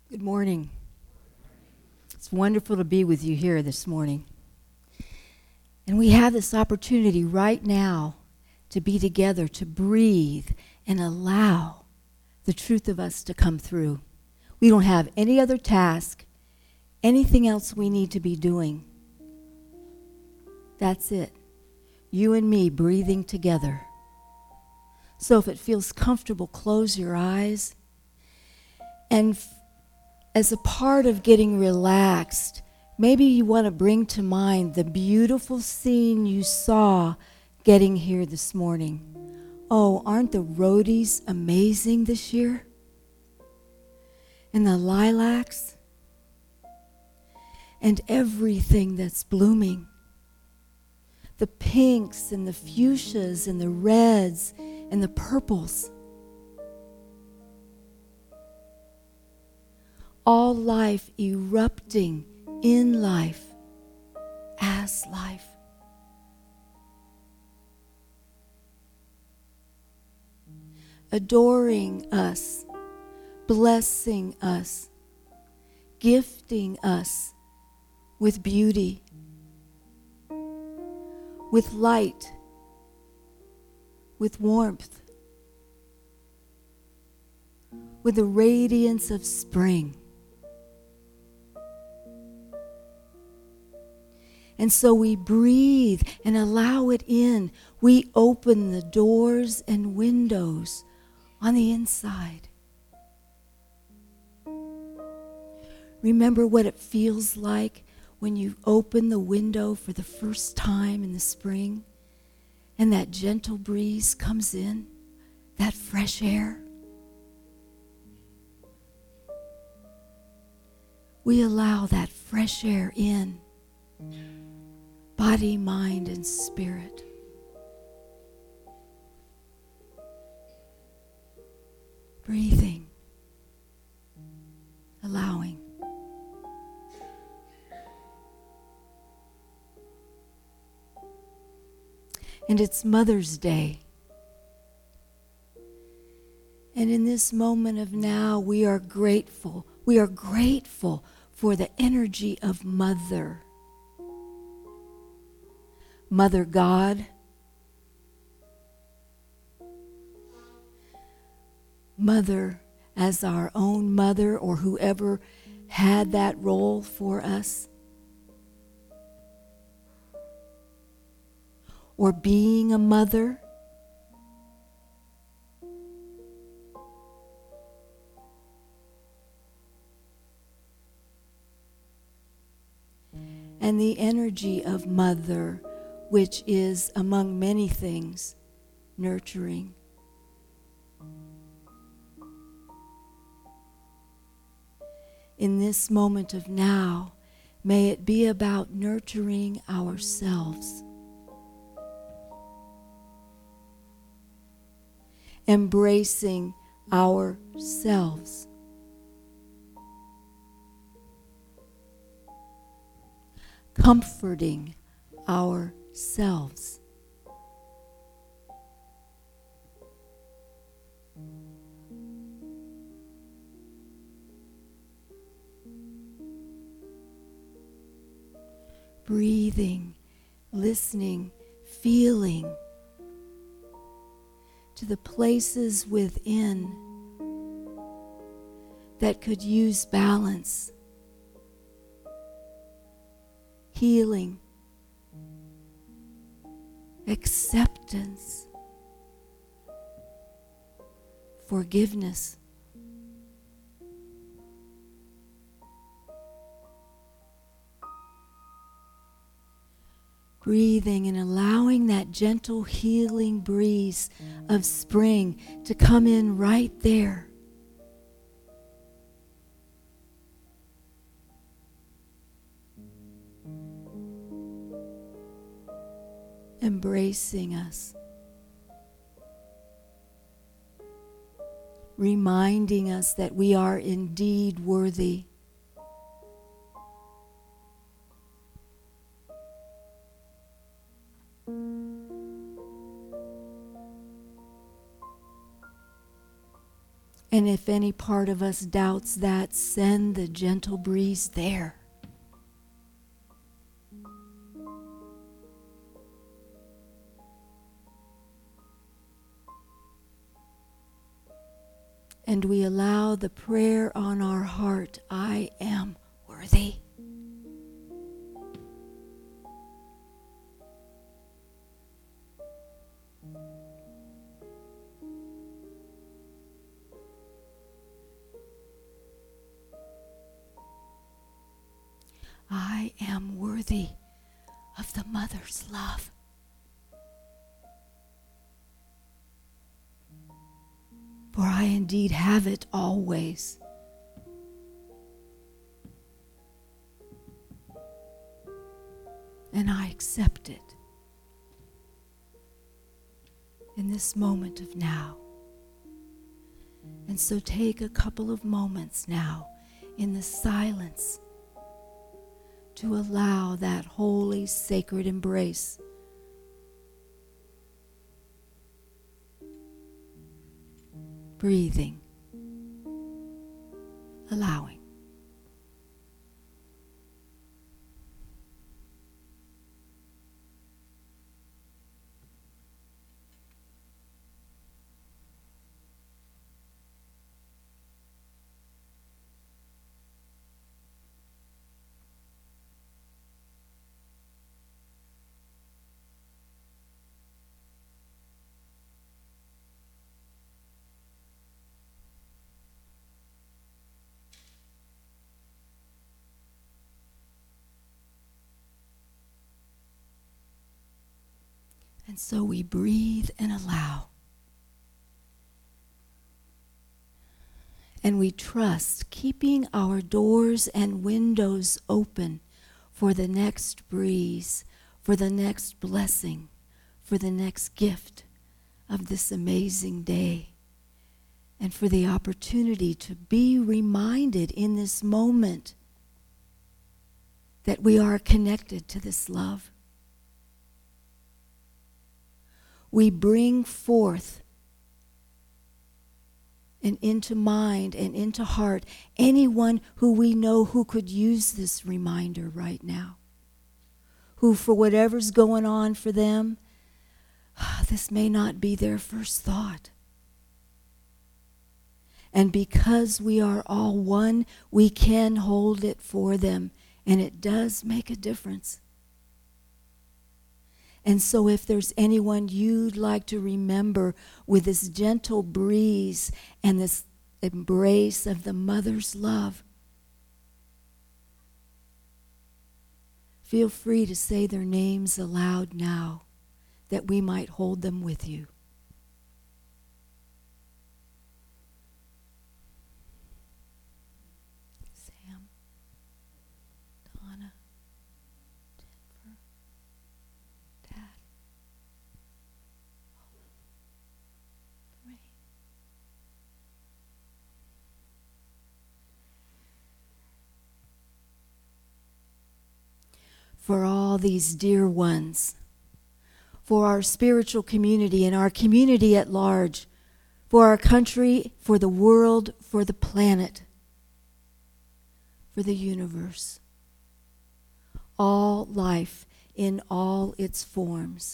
Good morning. It's wonderful to be with you here this morning. And we have this opportunity right now to be together, to breathe and allow the truth of us to come through. We don't have any other task, anything else we need to be doing. That's it. You and me breathing together. So if it feels comfortable, close your eyes. And as a part of getting relaxed, maybe you want to bring to mind the beautiful scene you saw getting here this morning. Oh, aren't the roadies amazing this year? And the lilacs? And everything that's blooming. The pinks and the fuchsias and the reds and the purples. All life erupting in life, as life. Adoring us, blessing us, gifting us with beauty, with light, with warmth, with the radiance of spring. And so we breathe and allow it in. We open the doors and windows on the inside. Remember what it feels like when you open the window for the first time in the spring and that gentle breeze comes in, that fresh air. We allow that fresh air in. Body, mind, and spirit. Breathing. Allowing. And it's Mother's Day. And in this moment of now, we are grateful. We are grateful for the energy of Mother. Mother God, Mother as our own mother or whoever had that role for us, or being a mother, and the energy of Mother, which is, among many things, nurturing. In this moment of now, may it be about nurturing ourselves. Embracing ourselves. Comforting ourselves. Breathing, listening, feeling to the places within that could use balance, healing, acceptance, forgiveness. Breathing and allowing that gentle healing breeze of spring to come in right there. Embracing us. Reminding us that we are indeed worthy. And if any part of us doubts that, send the gentle breeze there. And we allow the prayer on our heart, I am worthy. I am worthy of the mother's love. For I indeed have it always. And I accept it in this moment of now. And so take a couple of moments now in the silence to allow that holy, sacred embrace. Breathing, allowing. And so we breathe and allow. And we trust, keeping our doors and windows open for the next breeze, for the next blessing, for the next gift of this amazing day, and for the opportunity to be reminded in this moment that we are connected to this love. We bring forth and into mind and into heart anyone who we know who could use this reminder right now, who for whatever's going on for them, this may not be their first thought. And because we are all one, we can hold it for them, and it does make a difference. And so if there's anyone you'd like to remember with this gentle breeze and this embrace of the mother's love, feel free to say their names aloud now, that we might hold them with you. Sam, Donna, Jennifer, Dad, Lorraine. For all these dear ones, for our spiritual community and our community at large, for our country, for the world, for the planet, for the universe, all life in all its forms.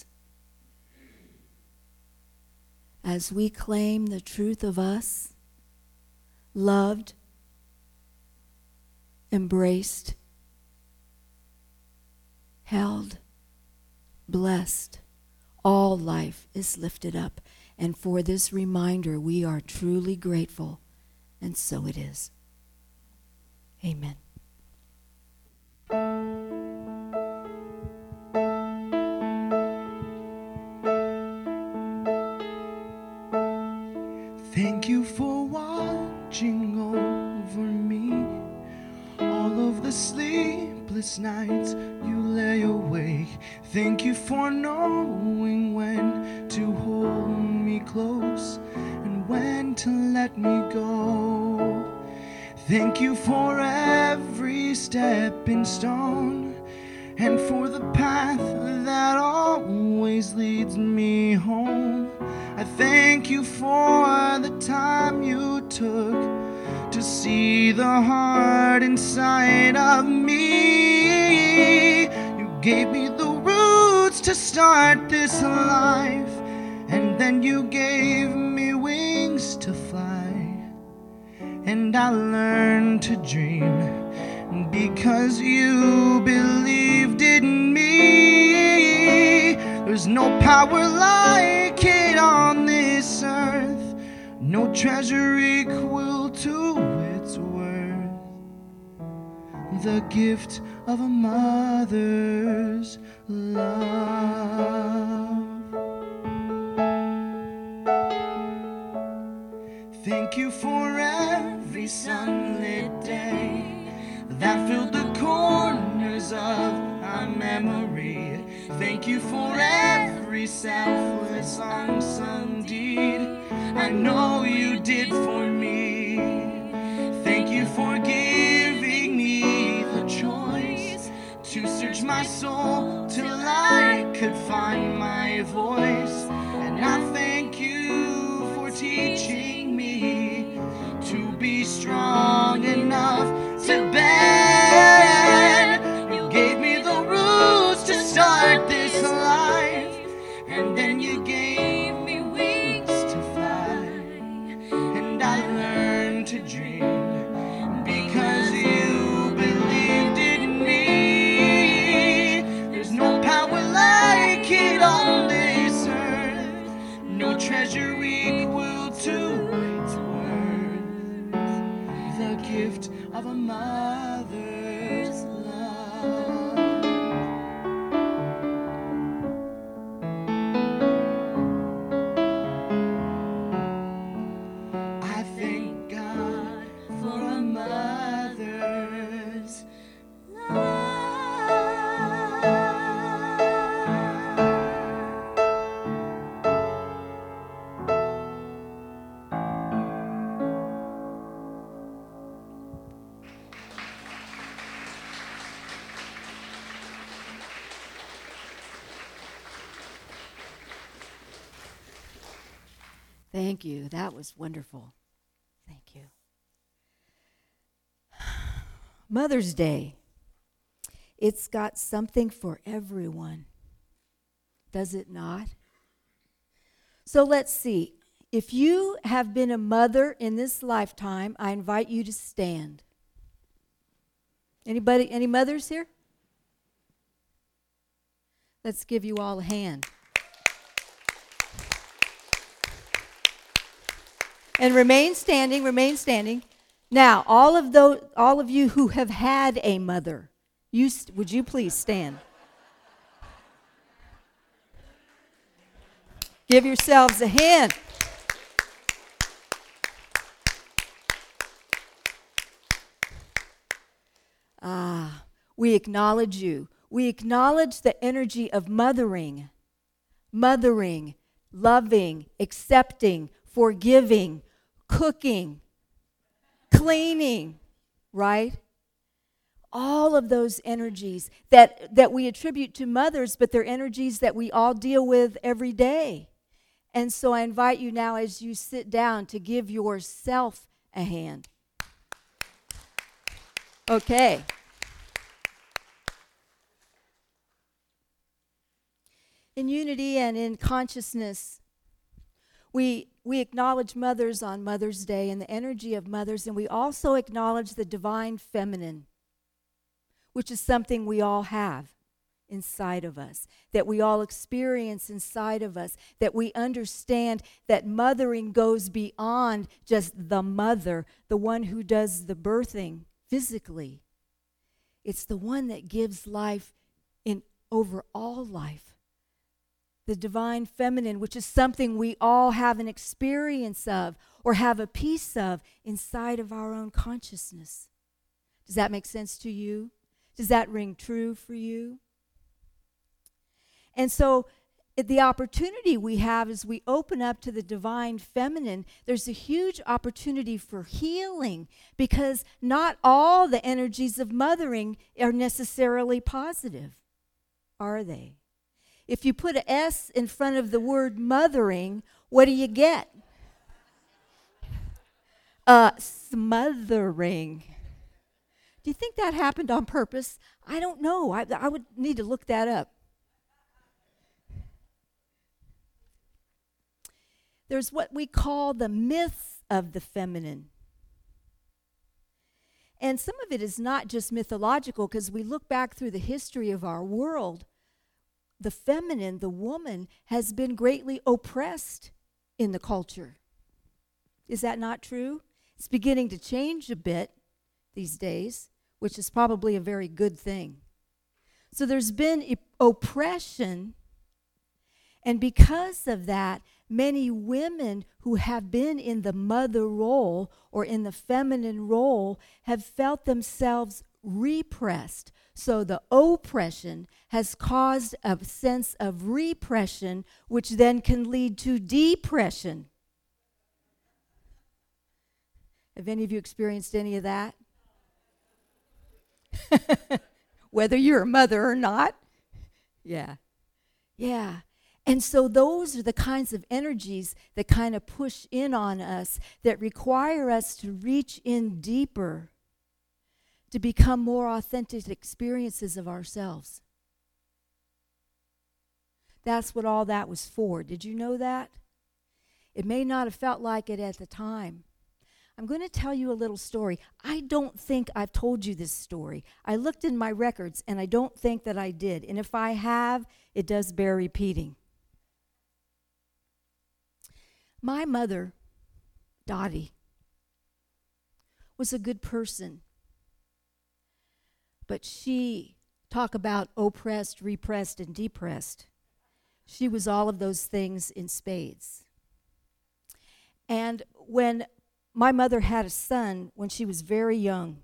As we claim the truth of us, loved, embraced, held, blessed, all life is lifted up. And for this reminder, we are truly grateful. And so it is. Amen. Thank you for watching over me. All of the sleepless nights you lay awake. Thank you for knowing when to hold me close and when to let me go. Thank you for every stepping stone and for the path that always leads me home. I thank you for the time you took to see the heart inside of me. You gave me the roots to start this life, and then you gave me wings to fly. And I learned to dream because you believed in me. There's no power like it on this earth, no treasure equal to its worth. The gift of a mother's love. Thank you for every sunlit day that filled the corners of our memory. Thank you for every selfless unsung deed I know you did for me. Thank you for giving me the choice to search my soul till I could find my voice. And I thank you for teaching me to be strong enough to bend. You gave me the rules to start this life, and then you gave me wings to fly. And I learned to dream because you believed in me. There's no power like it on this earth, no treasure equal to its worth. The gift of a mother's love. I thank God for a mother's love. Thank you. That was wonderful. Thank you. Mother's Day. It's got something for everyone. Does it not? So let's see. If you have been a mother in this lifetime, I invite you to stand. Anybody, any mothers here? Let's give you all a hand. And remain standing, remain standing. Now, all of you who have had a mother, would you please stand? Give yourselves a hand. We acknowledge you. We acknowledge the energy of mothering, loving, accepting, forgiving, cooking, cleaning, right? All of those energies that we attribute to mothers, but they're energies that we all deal with every day. And so I invite you now as you sit down to give yourself a hand. Okay. In unity and in consciousness, we acknowledge mothers on Mother's Day and the energy of mothers, and we also acknowledge the divine feminine, which is something we all have inside of us, that we all experience inside of us, that we understand that mothering goes beyond just the mother, the one who does the birthing physically. It's the one that gives life in over all life. The divine feminine, which is something we all have an experience of or have a piece of inside of our own consciousness. Does that make sense to you? Does that ring true for you? And so the opportunity we have as we open up to the divine feminine, there's a huge opportunity for healing, because not all the energies of mothering are necessarily positive, are they? If you put an S in front of the word mothering, What do you get? Smothering. Do you think that happened on purpose? I don't know. I would need to look that up. There's what we call the myths of the feminine. And some of it is not just mythological, because we look back through the history of our world, the feminine, the woman, has been greatly oppressed in the culture. Is that not true? It's beginning to change a bit these days, which is probably a very good thing. So there's been oppression, and because of that, many women who have been in the mother role or in the feminine role have felt themselves repressed. So the oppression has caused a sense of repression, which then can lead to depression. Have any of you experienced any of that? Whether you're a mother or not? Yeah. Yeah. And so those are the kinds of energies that kind of push in on us, that require us to reach in deeper, to become more authentic experiences of ourselves. That's what all that was for. Did you know that? It may not have felt like it at the time. I'm going to tell you a little story. I don't think I've told you this story. I looked in my records, and I don't think that I did. And if I have, it does bear repeating. My mother, Dottie, was a good person. But she, talk about oppressed, repressed, and depressed. She was all of those things in spades. And when my mother had a son when she was very young,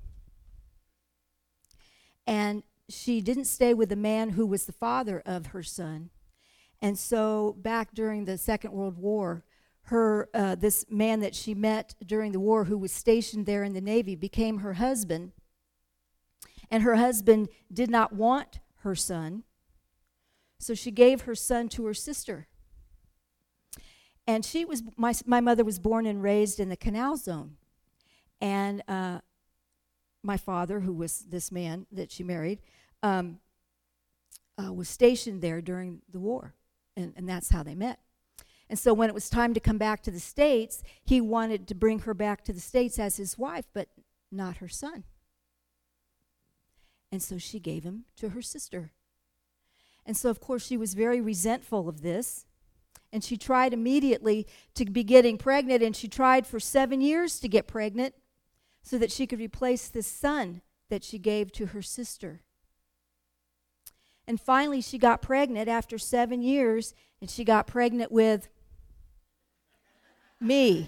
and she didn't stay with the man who was the father of her son. And so back during the Second World War, this man that she met during the war, who was stationed there in the Navy, became her husband. And her husband did not want her son, so she gave her son to her sister. And my mother was born and raised in the Canal Zone. And my father, who was this man that she married, was stationed there during the war. And that's how they met. And so when it was time to come back to the States, he wanted to bring her back to the States as his wife, but not her son. And so she gave him to her sister. And so, of course, she was very resentful of this. And she tried immediately to be getting pregnant, and she tried for 7 years to get pregnant so that she could replace the son that she gave to her sister. And finally, she got pregnant after 7 years, and she got pregnant with me,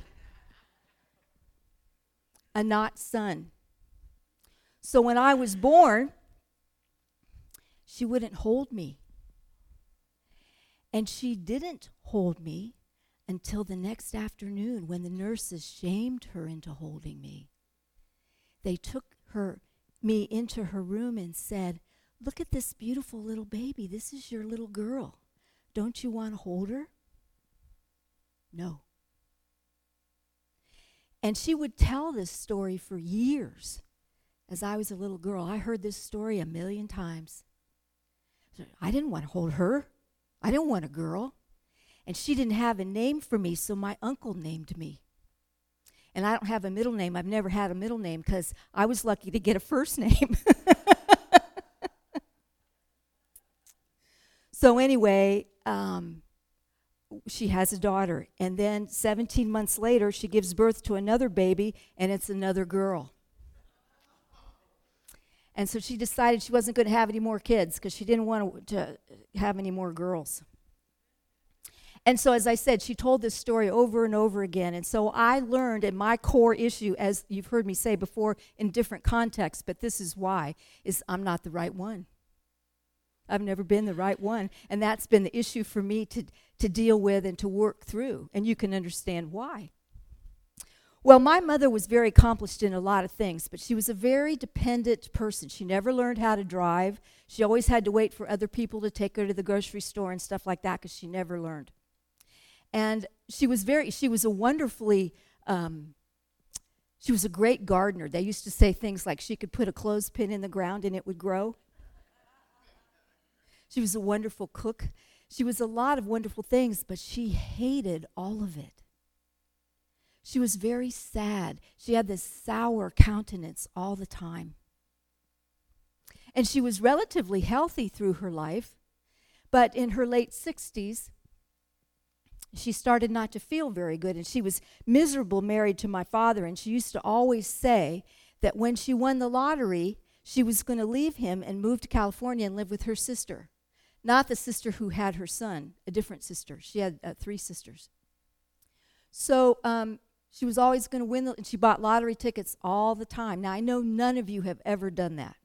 a not son. So when I was born, she wouldn't hold me. And she didn't hold me until the next afternoon, when the nurses shamed her into holding me. They took me into her room and said, "Look at this beautiful little baby. This is your little girl. Don't you want to hold her?" No. And she would tell this story for years. As I was a little girl, I heard this story 1,000,000 times. I didn't want to hold her. I didn't want a girl. And she didn't have a name for me, so my uncle named me. And I don't have a middle name. I've never had a middle name because I was lucky to get a first name. So anyway, she has a daughter. And then 17 months later, she gives birth to another baby, and it's another girl. And so she decided she wasn't going to have any more kids because she didn't want to have any more girls. And so, as I said, she told this story over and over again. And so I learned, and my core issue, as you've heard me say before in different contexts, but this is why, is I'm not the right one. I've never been the right one. And that's been the issue for me to deal with and to work through. And you can understand why. Well, my mother was very accomplished in a lot of things, but she was a very dependent person. She never learned how to drive. She always had to wait for other people to take her to the grocery store and stuff like that because she never learned. And she was a wonderfully, she was a great gardener. They used to say things like she could put a clothespin in the ground and it would grow. She was a wonderful cook. She was a lot of wonderful things, but she hated all of it. She was very sad. She had this sour countenance all the time. And she was relatively healthy through her life, but in her late 60s, she started not to feel very good, and she was miserable married to my father, and she used to always say that when she won the lottery, she was going to leave him and move to California and live with her sister. Not the sister who had her son, a different sister. She had 3 sisters. So she was always going to win, and she bought lottery tickets all the time. Now, I know none of you have ever done that,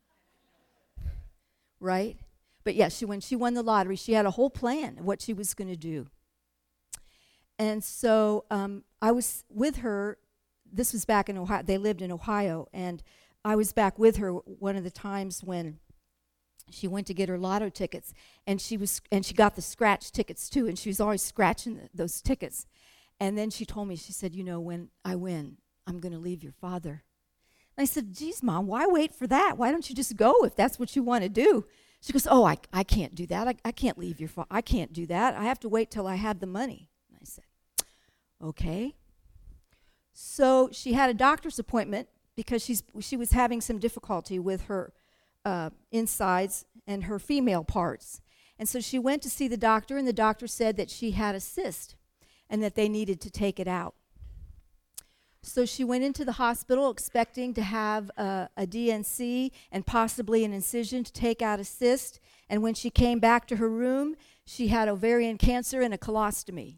right? But yeah, when she won the lottery, she had a whole plan of what she was going to do. And so I was with her. This was back in Ohio. They lived in Ohio, and I was back with her one of the times when she went to get her lotto tickets, and she got the scratch tickets too, and she was always scratching those tickets. And then she told me, she said, when I win, I'm going to leave your father. And I said, geez, Mom, why wait for that? Why don't you just go if that's what you want to do? She goes, oh, I can't do that. I can't leave your father. I can't do that. I have to wait till I have the money. And I said, okay. So she had a doctor's appointment because she was having some difficulty with her insides and her female parts. And so she went to see the doctor, and the doctor said that she had a cyst and that they needed to take it out. So she went into the hospital expecting to have a DNC and possibly an incision to take out a cyst. And when she came back to her room, she had ovarian cancer and a colostomy.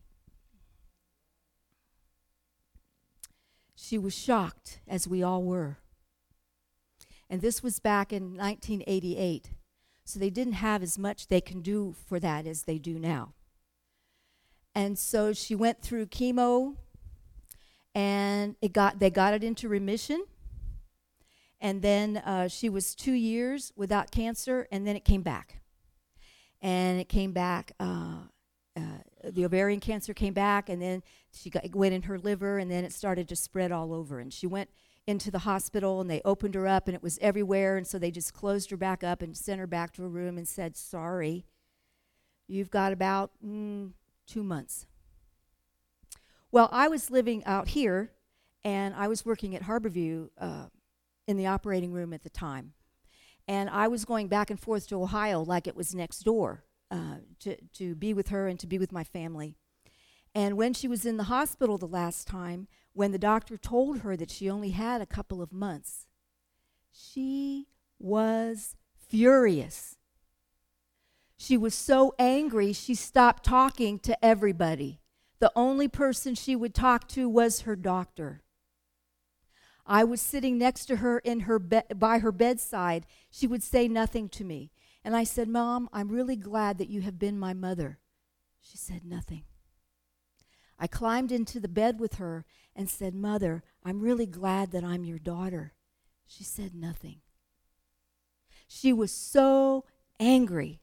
She was shocked, as we all were. And this was back in 1988. So they didn't have as much they can do for that as they do now. And so she went through chemo, and they got it into remission. And then she was 2 years without cancer, and then it came back. And it came back, the ovarian cancer came back, and then it went in her liver, and then it started to spread all over. And she went into the hospital, and they opened her up, and it was everywhere, and so they just closed her back up and sent her back to her room and said, sorry, you've got about 2 months. Well, I was living out here, and I was working at Harborview in the operating room at the time. And I was going back and forth to Ohio like it was next door to be with her and to be with my family. And when she was in the hospital the last time, when the doctor told her that she only had a couple of months, she was furious. She was so angry, she stopped talking to everybody. The only person she would talk to was her doctor. I was sitting next to her in her by her bedside. She would say nothing to me. And I said, Mom, I'm really glad that you have been my mother. She said nothing. I climbed into the bed with her and said, Mother, I'm really glad that I'm your daughter. She said nothing. She was so angry.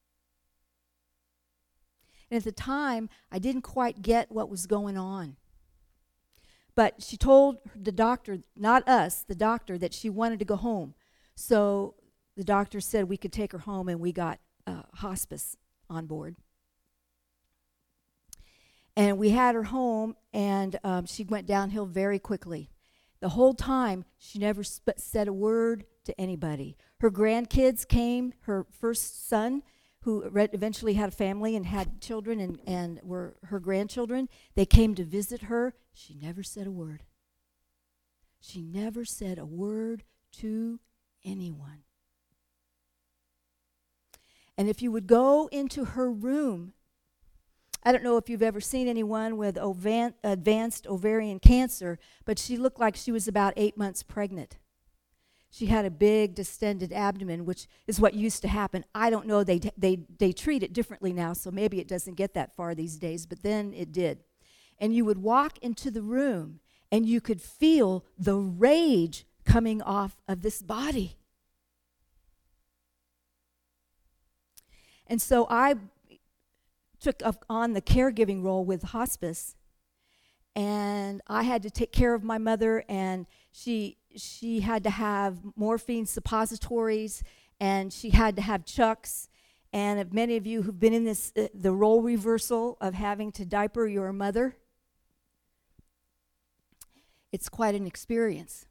And at the time, I didn't quite get what was going on. But she told the doctor, not us, the doctor, that she wanted to go home. So the doctor said we could take her home, and we got hospice on board. And we had her home, and she went downhill very quickly. The whole time, she never said a word to anybody. Her grandkids came, her first son, who eventually had a family and had children and were her grandchildren. They came to visit her. She never said a word. She never said a word to anyone. And if you would go into her room, I don't know if you've ever seen anyone with advanced ovarian cancer, but she looked like she was about 8 months pregnant. She had a big distended abdomen, which is what used to happen. I don't know, they treat it differently now, so maybe it doesn't get that far these days, but then it did. And you would walk into the room, and you could feel the rage coming off of this body. And so I took on the caregiving role with hospice, and I had to take care of my mother, and she had to have morphine suppositories, and she had to have chucks. And if many of you who've been in this, the role reversal of having to diaper your mother, it's quite an experience.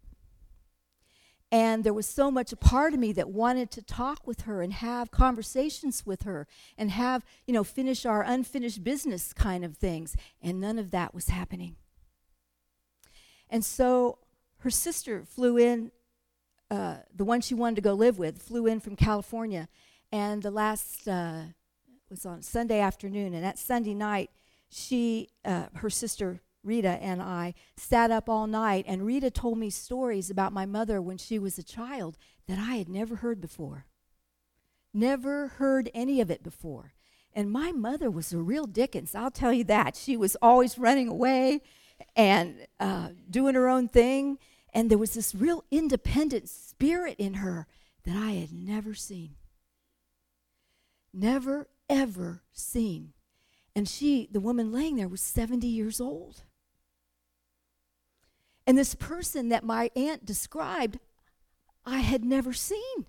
And there was so much a part of me that wanted to talk with her and have conversations with her and have, finish our unfinished business kind of things. And none of that was happening. And so her sister flew in, the one she wanted to go live with, flew in from California. And the last was on Sunday afternoon. And that Sunday night, her sister Rita and I sat up all night, and Rita told me stories about my mother when she was a child that I had never heard before. Never heard any of it before. And my mother was a real Dickens, I'll tell you that. She was always running away and doing her own thing. And there was this real independent spirit in her that I had never seen. Never, ever seen. And the woman laying there, was 70 years old. And this person that my aunt described, I had never seen.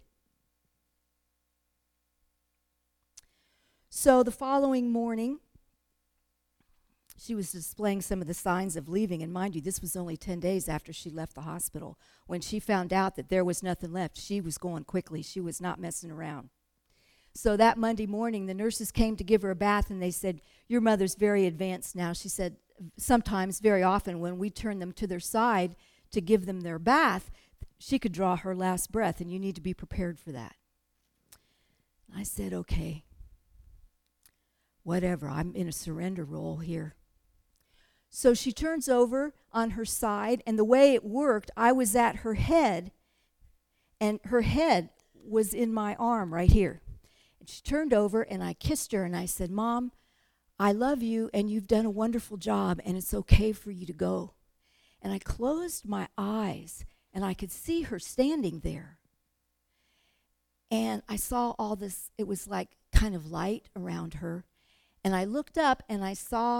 So the following morning, she was displaying some of the signs of leaving. And mind you, this was only 10 days after she left the hospital. When she found out that there was nothing left, she was going quickly. She was not messing around. So that Monday morning, the nurses came to give her a bath, and they said, "Your mother's very advanced now." She said, sometimes, very often, when we turn them to their side to give them their bath, she could draw her last breath, and you need to be prepared for that. I said, okay, whatever, I'm in a surrender role here. So she turns over on her side, and the way it worked, I was at her head, and her head was in my arm right here. And she turned over, and I kissed her, and I said, "Mom, I love you, and you've done a wonderful job, and it's okay for you to go." And I closed my eyes, and I could see her standing there. And I saw all this, it was like kind of light around her. And I looked up, and I saw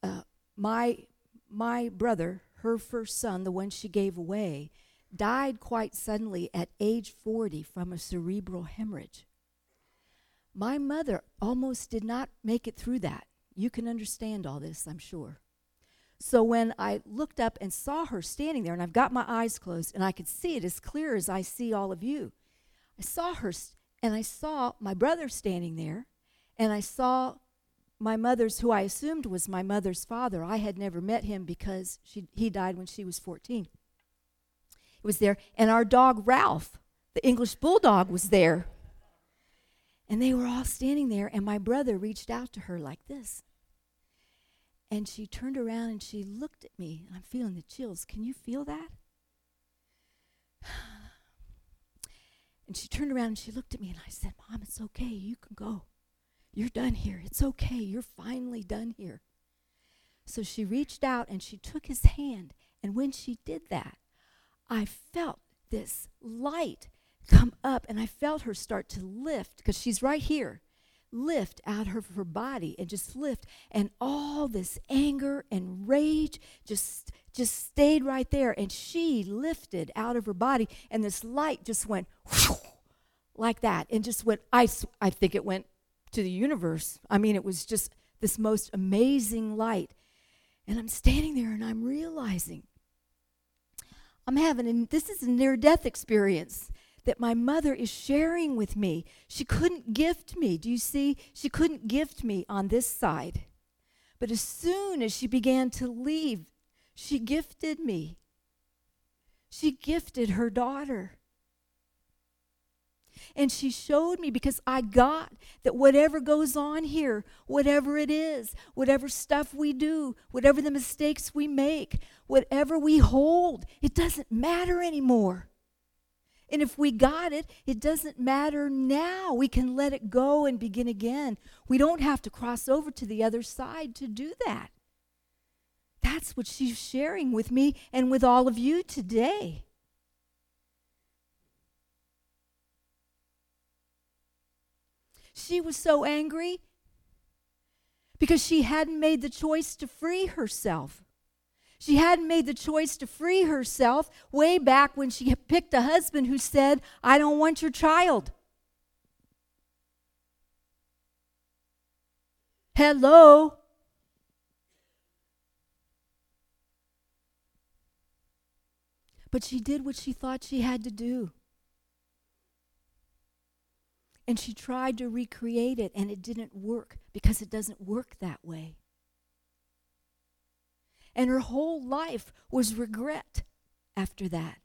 my brother, her first son, the one she gave away, died quite suddenly at age 40 from a cerebral hemorrhage. My mother almost did not make it through that. You can understand all this, I'm sure. So when I looked up and saw her standing there, and I've got my eyes closed, and I could see it as clear as I see all of you. I saw her, and I saw my brother standing there, and I saw my mother's, who I assumed was my mother's father. I had never met him because he died when she was 14. He was there, and our dog Ralph, the English bulldog, was there. And they were all standing there, and my brother reached out to her like this. And she turned around and she looked at me. I'm feeling the chills. Can you feel that? And she turned around and she looked at me, and I said, "Mom, it's okay. You can go. You're done here. It's okay. You're finally done here." So she reached out and she took his hand. And when she did that, I felt this light come up, and I felt her start to lift, because she's right here, lift out of her body and just lift, and all this anger and rage just stayed right there, and she lifted out of her body, and this light just went whoosh, like that, and just went, I think it went to the universe. I mean, it was just this most amazing light. And I'm standing there, and I'm realizing this is a near-death experience that my mother is sharing with me. She couldn't gift me. Do you see? She couldn't gift me on this side. But as soon as she began to leave, she gifted me. She gifted her daughter. And she showed me, because I got that whatever goes on here, whatever it is, whatever stuff we do, whatever the mistakes we make, whatever we hold, it doesn't matter anymore. And if we got it, it doesn't matter now. We can let it go and begin again. We don't have to cross over to the other side to do that. That's what she's sharing with me and with all of you today. She was so angry. because she hadn't made the choice to free herself. She hadn't made the choice to free herself way back when she picked a husband who said, I don't want your child. Hello? But she did what she thought she had to do. And she tried to recreate it, and it didn't work because it doesn't work that way. And her whole life was regret after that.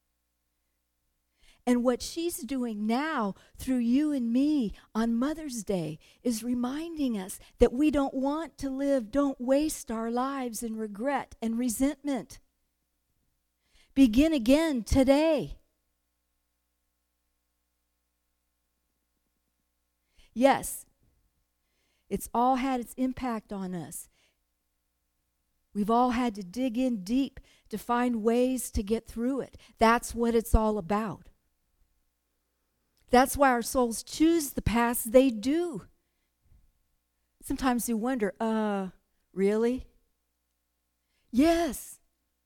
And what she's doing now through you and me on Mother's Day is reminding us that we don't want to live, don't waste our lives in regret and resentment. Begin again today. Yes, it's all had its impact on us. We've all had to dig in deep to find ways to get through it. That's what it's all about. That's why our souls choose the paths they do. Sometimes you wonder, really? Yes.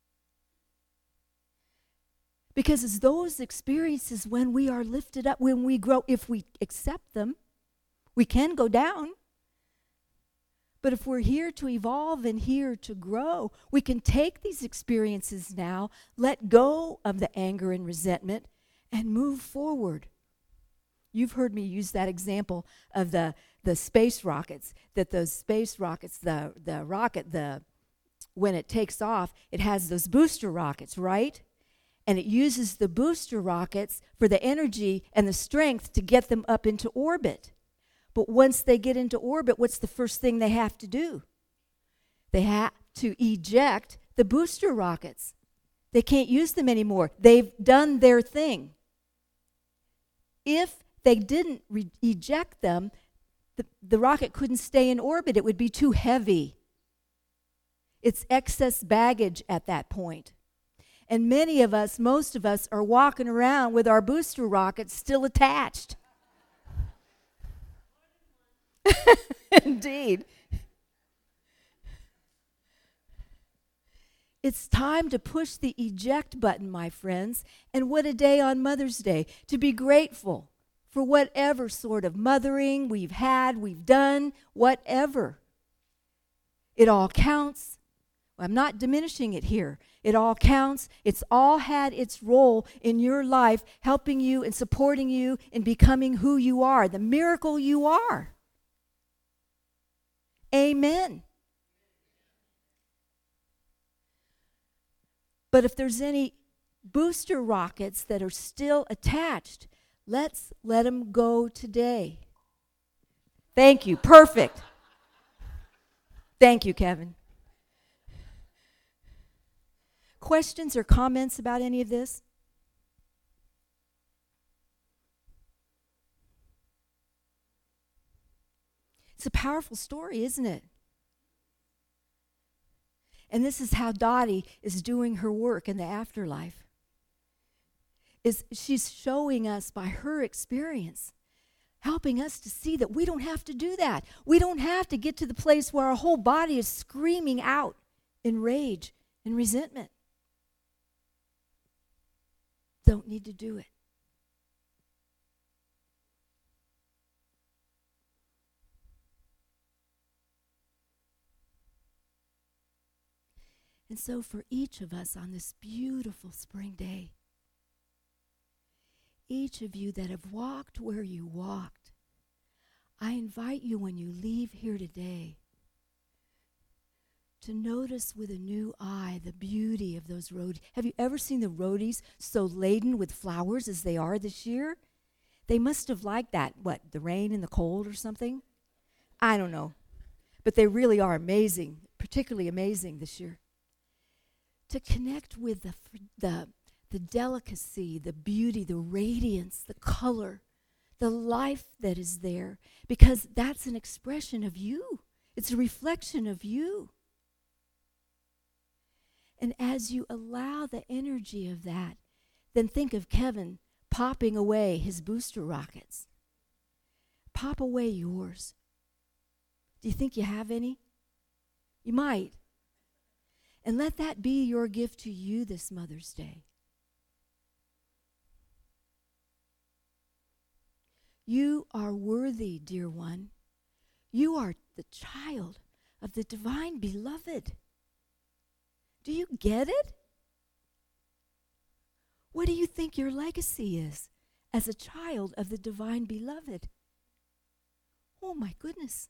Because it's those experiences when we are lifted up, when we grow, if we accept them, we can go down. But if we're here to evolve and here to grow, we can take these experiences now, let go of the anger and resentment, and move forward. You've heard me use that example of the space rockets, that those space rockets, the rocket, when it takes off, it has those booster rockets, right? And it uses the booster rockets for the energy and the strength to get them up into orbit. But once they get into orbit, what's the first thing they have to do? They have to eject the booster rockets. They can't use them anymore. They've done their thing. If they didn't eject them, the rocket couldn't stay in orbit. It would be too heavy. It's excess baggage at that point. And many of us, most of us, are walking around with our booster rockets still attached. Indeed. It's time to push the eject button, my friends. And what a day on Mother's Day to be grateful for whatever sort of mothering we've had, we've done, whatever. It all counts. I'm not diminishing it here. It all counts. It's all had its role in your life, helping you and supporting you in becoming who you are, the miracle you are. Amen. But if there's any booster rockets that are still attached, let's let them go today. Thank you. Perfect. Thank you, Kevin. Questions or comments about any of this? It's a powerful story, isn't it? And this is how Dottie is doing her work in the afterlife. She's showing us by her experience, helping us to see that we don't have to do that. We don't have to get to the place where our whole body is screaming out in rage and resentment. Don't need to do it. And so for each of us on this beautiful spring day, each of you that have walked where you walked, I invite you when you leave here today to notice with a new eye the beauty of those roadies. Have you ever seen the roadies so laden with flowers as they are this year? They must have liked that, the rain and the cold or something? I don't know. But they really are amazing, particularly amazing this year. To connect with the delicacy, the beauty, the radiance, the color, the life that is there, because that's an expression of you. It's a reflection of you. And as you allow the energy of that, then think of Kevin popping away his booster rockets. Pop away yours. Do you think you have any? You might. And let that be your gift to you this Mother's Day. You are worthy, dear one. You are the child of the divine beloved. Do you get it? What do you think your legacy is as a child of the divine beloved? Oh my goodness.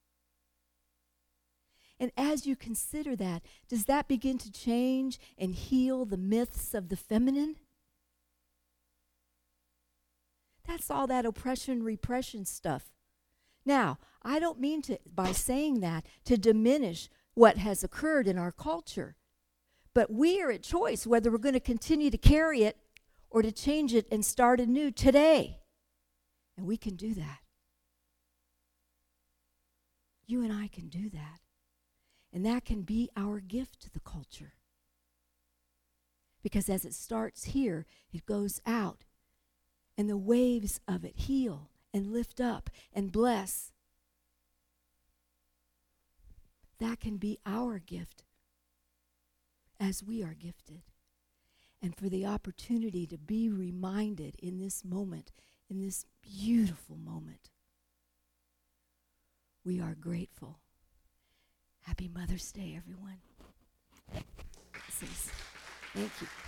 And as you consider that, does that begin to change and heal the myths of the feminine? That's all that oppression, repression stuff. Now, I don't mean to, by saying that, to diminish what has occurred in our culture. But we are at choice whether we're going to continue to carry it or to change it and start anew today. And we can do that. You and I can do that. And that can be our gift to the culture. Because as it starts here, it goes out. And the waves of it heal and lift up and bless. That can be our gift as we are gifted. And for the opportunity to be reminded in this moment, in this beautiful moment, we are grateful. Happy Mother's Day, everyone. Thank you.